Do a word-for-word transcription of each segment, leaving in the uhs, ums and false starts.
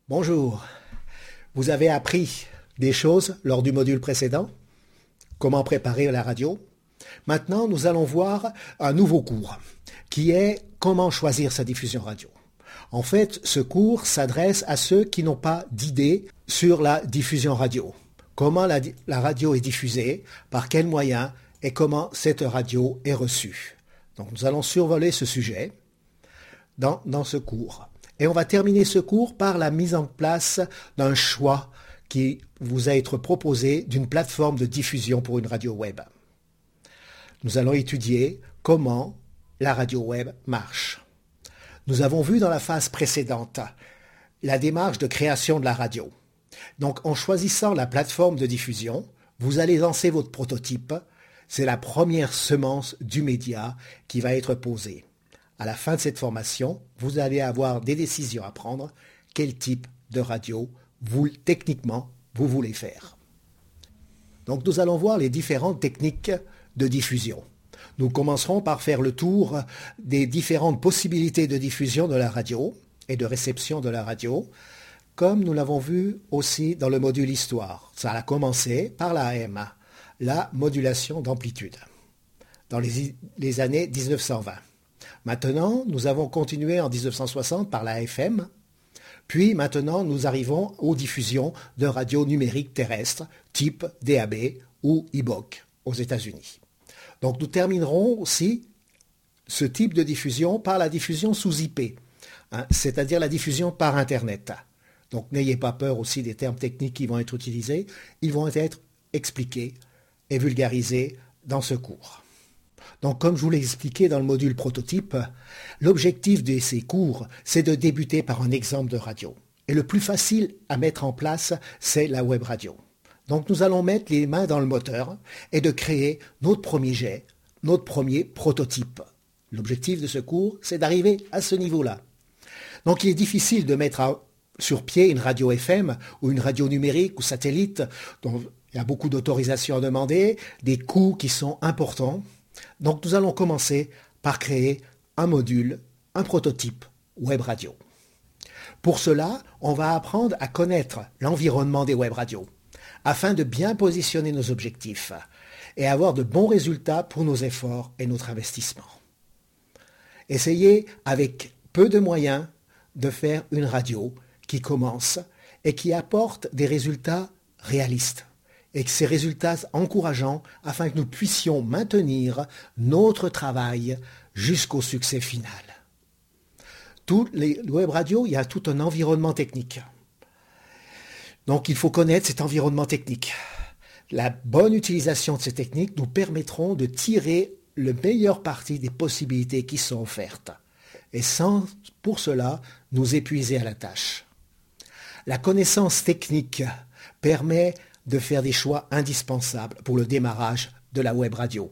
Bonjour, vous avez appris des choses lors du module précédent? Comment préparer la radio? Maintenant, nous allons voir un nouveau cours qui est comment choisir sa diffusion radio. En fait, ce cours s'adresse à ceux qui n'ont pas d'idée sur la diffusion radio. Comment la, la radio est diffusée, par quels moyens et comment cette radio est reçue. Donc nous allons survoler ce sujet dans, dans ce cours. Et on va terminer ce cours par la mise en place d'un choix qui vous a été proposé d'une plateforme de diffusion pour une radio web. Nous allons étudier comment la radio web marche. Nous avons vu dans la phase précédente la démarche de création de la radio. Donc en choisissant la plateforme de diffusion, vous allez lancer votre prototype. C'est la première semence du média qui va être posée. À la fin de cette formation, vous allez avoir des décisions à prendre. Quel type de radio, vous, techniquement, vous voulez faire. Donc nous allons voir les différentes techniques de diffusion. Nous commencerons par faire le tour des différentes possibilités de diffusion de la radio et de réception de la radio, comme nous l'avons vu aussi dans le module Histoire. Ça a commencé par la A M, la modulation d'amplitude, dans les, les années dix-neuf cent vingt. Maintenant, nous avons continué en dix-neuf cent soixante par la F M, puis maintenant nous arrivons aux diffusions de radios numériques terrestres type D A B ou I B O C aux États-Unis. Donc nous terminerons aussi ce type de diffusion par la diffusion sous I P, hein, c'est-à-dire la diffusion par Internet. Donc n'ayez pas peur aussi des termes techniques qui vont être utilisés, ils vont être expliqués et vulgarisés dans ce cours. Donc, comme je vous l'ai expliqué dans le module prototype, l'objectif de ces cours, c'est de débuter par un exemple de radio. Et le plus facile à mettre en place, c'est la web radio. Donc, nous allons mettre les mains dans le moteur et de créer notre premier jet, notre premier prototype. L'objectif de ce cours, c'est d'arriver à ce niveau-là. Donc, il est difficile de mettre à, sur pied une radio F M ou une radio numérique ou satellite, dont il y a beaucoup d'autorisations à demander, des coûts qui sont importants. Donc nous allons commencer par créer un module, un prototype web radio. Pour cela, on va apprendre à connaître l'environnement des web radios afin de bien positionner nos objectifs et avoir de bons résultats pour nos efforts et notre investissement. Essayez avec peu de moyens de faire une radio qui commence et qui apporte des résultats réalistes. Et que ces résultats encourageants afin que nous puissions maintenir notre travail jusqu'au succès final. Toutes les web radios, il y a tout un environnement technique. Donc il faut connaître cet environnement technique. La bonne utilisation de ces techniques nous permettront de tirer le meilleur parti des possibilités qui sont offertes. Et sans, pour cela, nous épuiser à la tâche. La connaissance technique permet de faire des choix indispensables pour le démarrage de la web radio.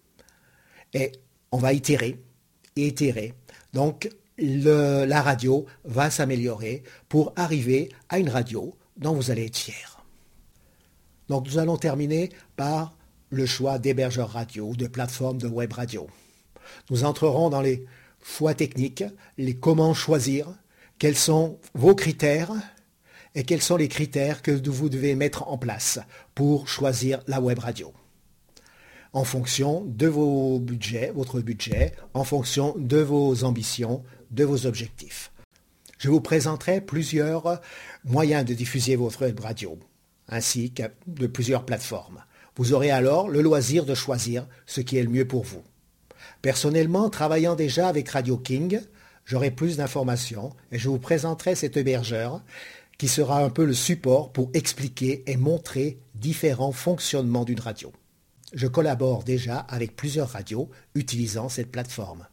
Et on va itérer et itérer. Donc, le, la radio va s'améliorer pour arriver à une radio dont vous allez être fiers. Donc, nous allons terminer par le choix d'hébergeurs radio, de plateformes de web radio. Nous entrerons dans les choix techniques, les comment choisir, quels sont vos critères, et quels sont les critères que vous devez mettre en place pour choisir la web radio. En fonction de vos budgets, votre budget, en fonction de vos ambitions, de vos objectifs. Je vous présenterai plusieurs moyens de diffuser votre web radio, ainsi que de plusieurs plateformes. Vous aurez alors le loisir de choisir ce qui est le mieux pour vous. Personnellement, travaillant déjà avec Radio King, j'aurai plus d'informations et je vous présenterai cet hébergeur qui sera un peu le support pour expliquer et montrer différents fonctionnements d'une radio. Je collabore déjà avec plusieurs radios utilisant cette plateforme.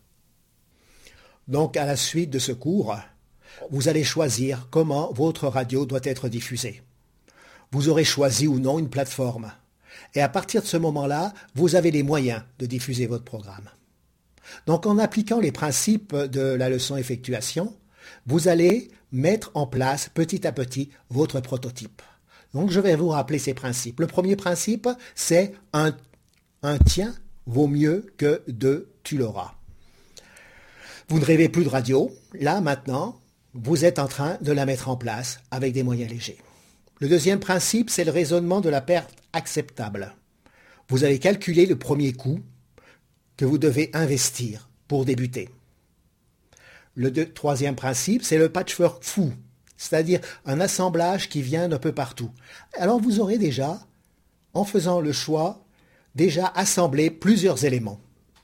Donc, à la suite de ce cours, vous allez choisir comment votre radio doit être diffusée. Vous aurez choisi ou non une plateforme. Et à partir de ce moment-là, vous avez les moyens de diffuser votre programme. Donc, en appliquant les principes de la leçon effectuation, vous allez mettre en place petit à petit votre prototype. Donc je vais vous rappeler ces principes. Le premier principe, c'est un, un tien vaut mieux que deux tu l'auras. Vous ne rêvez plus de radio. Là, maintenant, vous êtes en train de la mettre en place avec des moyens légers. Le deuxième principe, c'est le raisonnement de la perte acceptable. Vous avez calculé le premier coût que vous devez investir pour débuter. Le deux, troisième principe, c'est le patchwork fou, c'est-à-dire un assemblage qui vient d'un peu partout. Alors vous aurez déjà, en faisant le choix, déjà assemblé plusieurs éléments.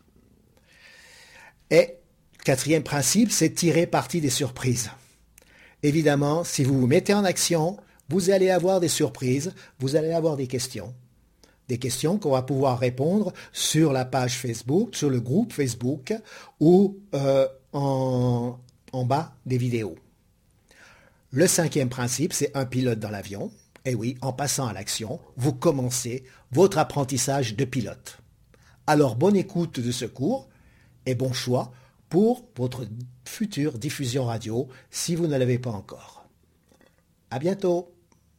Et quatrième principe, c'est tirer parti des surprises. Évidemment, si vous vous mettez en action, vous allez avoir des surprises, vous allez avoir des questions. Des questions qu'on va pouvoir répondre sur la page Facebook, sur le groupe Facebook ou euh, en, en bas des vidéos. Le cinquième principe, c'est un pilote dans l'avion. Et oui, en passant à l'action, vous commencez votre apprentissage de pilote. Alors, bonne écoute de ce cours et bon choix pour votre future diffusion radio si vous ne l'avez pas encore. À bientôt!